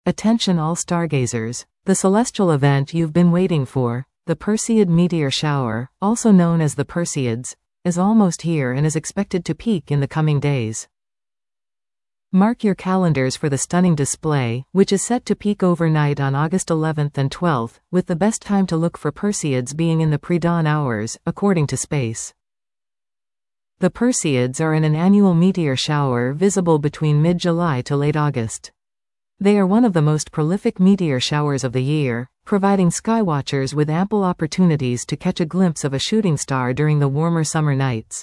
Attention all stargazers. The celestial event you've been waiting for, the Perseid meteor shower, also known as the Perseids, is almost here and is expected to peak in the coming days. Mark your calendars for the stunning display, which is set to peak overnight on August 11th and 12th, with the best time to look for Perseids being in the pre-dawn hours, according to Space. The Perseids are in an annual meteor shower visible between mid-July to late August. They are one of the most prolific meteor showers of the year, providing skywatchers with ample opportunities to catch a glimpse of a shooting star during the warmer summer nights.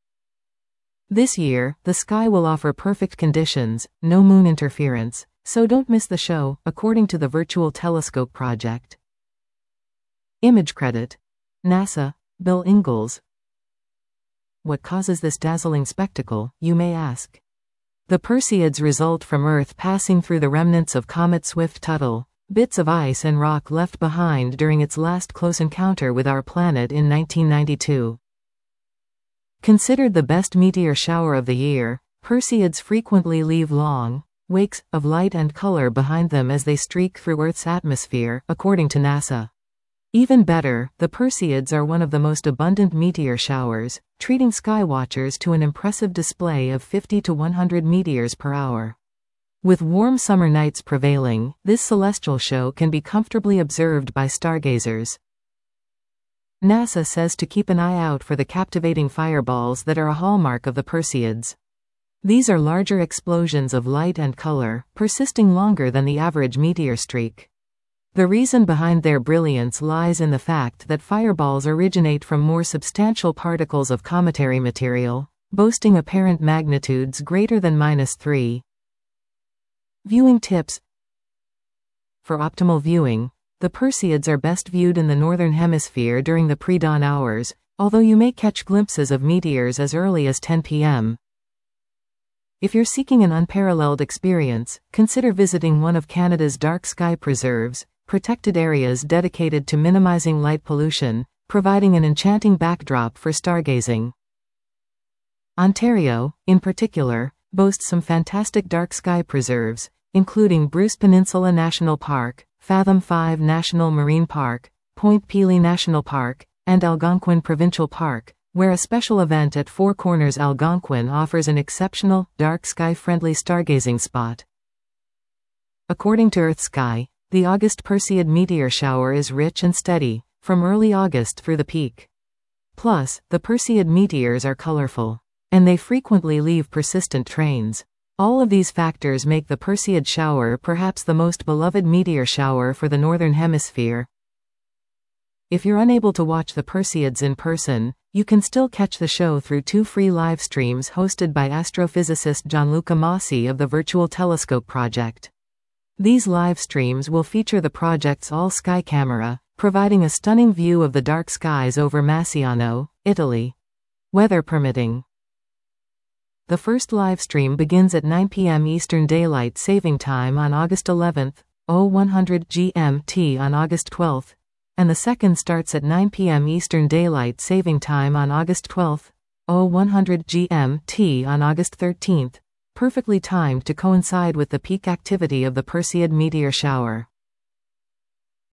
This year, the sky will offer perfect conditions, no moon interference, so don't miss the show, according to the Virtual Telescope Project. Image credit: NASA, Bill Ingalls. What causes this dazzling spectacle, you may ask? The Perseids result from Earth passing through the remnants of Comet Swift-Tuttle, bits of ice and rock left behind during its last close encounter with our planet in 1992. Considered the best meteor shower of the year, Perseids frequently leave long wakes of light and color behind them as they streak through Earth's atmosphere, according to NASA. Even better, the Perseids are one of the most abundant meteor showers, treating skywatchers to an impressive display of 50 to 100 meteors per hour. With warm summer nights prevailing, this celestial show can be comfortably observed by stargazers. NASA says to keep an eye out for the captivating fireballs that are a hallmark of the Perseids. These are larger explosions of light and color, persisting longer than the average meteor streak. The reason behind their brilliance lies in the fact that fireballs originate from more substantial particles of cometary material, boasting apparent magnitudes greater than -3. Viewing tips. For optimal viewing, the Perseids are best viewed in the northern hemisphere during the pre-dawn hours, although you may catch glimpses of meteors as early as 10 p.m. If you're seeking an unparalleled experience, consider visiting one of Canada's dark sky preserves, protected areas dedicated to minimizing light pollution, providing an enchanting backdrop for stargazing. Ontario, in particular, boasts some fantastic dark sky preserves, including Bruce Peninsula National Park, Fathom 5 National Marine Park, Point Pelee National Park, and Algonquin Provincial Park, where a special event at Four Corners Algonquin offers an exceptional, dark sky-friendly stargazing spot. According to EarthSky, the August Perseid meteor shower is rich and steady, from early August through the peak. Plus, the Perseid meteors are colorful, and they frequently leave persistent trains. All of these factors make the Perseid shower perhaps the most beloved meteor shower for the Northern Hemisphere. If you're unable to watch the Perseids in person, you can still catch the show through 2 free live streams hosted by astrophysicist Gianluca Masi of the Virtual Telescope Project. These live streams will feature the project's all-sky camera, providing a stunning view of the dark skies over Massiano, Italy. Weather permitting. The first live stream begins at 9 p.m. Eastern Daylight Saving Time on August 11th, 0100 GMT on August 12th, and the second starts at 9 p.m. Eastern Daylight Saving Time on August 12th, 0100 GMT on August 13th, perfectly timed to coincide with the peak activity of the Perseid meteor shower.